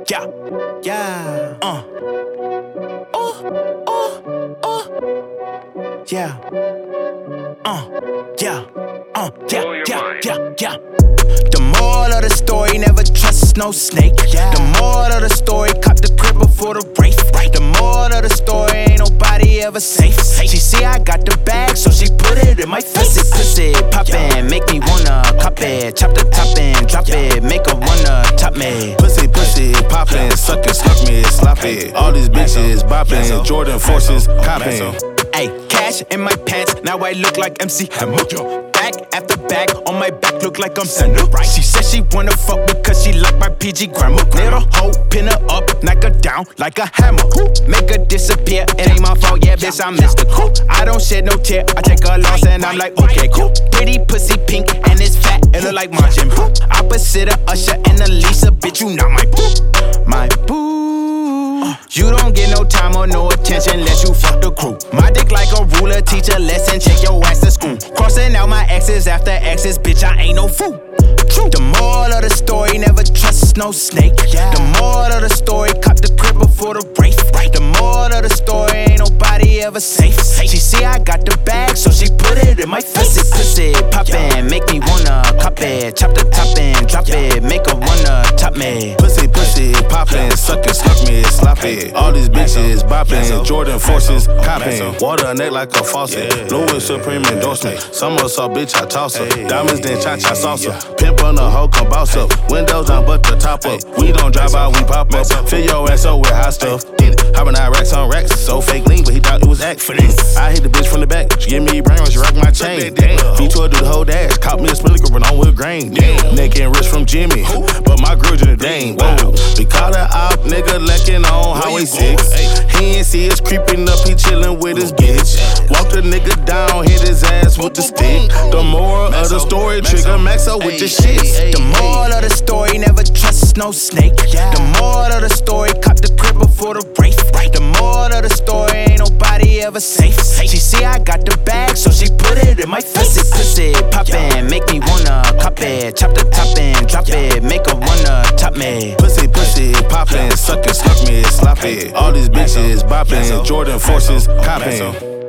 yeah, yeah, yeah, yeah. The moral of the story, never trust no snake. The moral of the story, cop the crib before the race. The moral of the story, ain't nobody ever safe. She see I got the bag, so she put it in my face. Pussy poppin', make me wanna cop it. Chop the top and drop it, make her wanna top me. Pussy poppin', suck it, slurp me, slop it. All these bitches boppin', Jordan forces coppin'. Ayy, cash in my pants, now I look like MC Hammer. Back after back, on my back look like I'm Sender. She said she wanna fuck because she like my PG grammar. Little hoe, pin her up, knock her down like a hammer. Make her disappear, it ain't my fault, yeah, bitch, I'm Mr. Cool. I don't shed no tear, I take a loss and I'm like, okay, cool. Pretty pussy pink and it's fat, it look like Margin Boo. Opposite of Usher and Elisa, bitch, you not my boo. My boo. You don't get no time or no attention unless you fuck the crew. My dick like a ruler, teach a lesson, check your ass to school. Crossing out my exes after exes, bitch, I ain't no fool. True. The moral of the story, never trust no snake. The moral of the story, cop the crib before the race. The moral of the story, ain't nobody ever safe. She see I got the bag, so she put it in my face. Pussy poppin', make me wanna cop it. Chop the top and drop it, make her wanna top me. Pussy poppin', suck it, slurp me, slop it. All these bitches boppin', Jordan forces coppin'. Water her neck like a faucet, Louis Supreme endorsement. Somersault, bitch, I toss her. Diamonds, then cha-cha salsa. Pimp on the hoe, come boss up. Windows down, but the top up. We don't drive by, we pop up. Fill your ass up with hot stuff. Hoppin' out racks on racks, so fake lean, but he thought it was act for this. I hit the bitch from the back, she give me brain when she rock my chain. V12 do the whole dash, caught me a spiller grip and on with grain. Neck and wrist from Jimmy, but my girl to the Dane. Whoa, we caught a op, nigga lacking on Highway 6. He ain't see us creeping up, he chillin' with his bitch. Walk the nigga down, hit his ass with the stick. The moral of the story, trigger max up with the shit. The moral of the story, never trust no snake. The moral of the story, cop the crib before the race. The moral of the story, ain't nobody ever safe. She see I got the bag, so she put it in my face. Pussy poppin', make me wanna cop it. Chop the top and drop it, make her wanna top me. Pussy poppin', suck it, slurp me, slop it. All these bitches boppin', Jordan forces coppin'.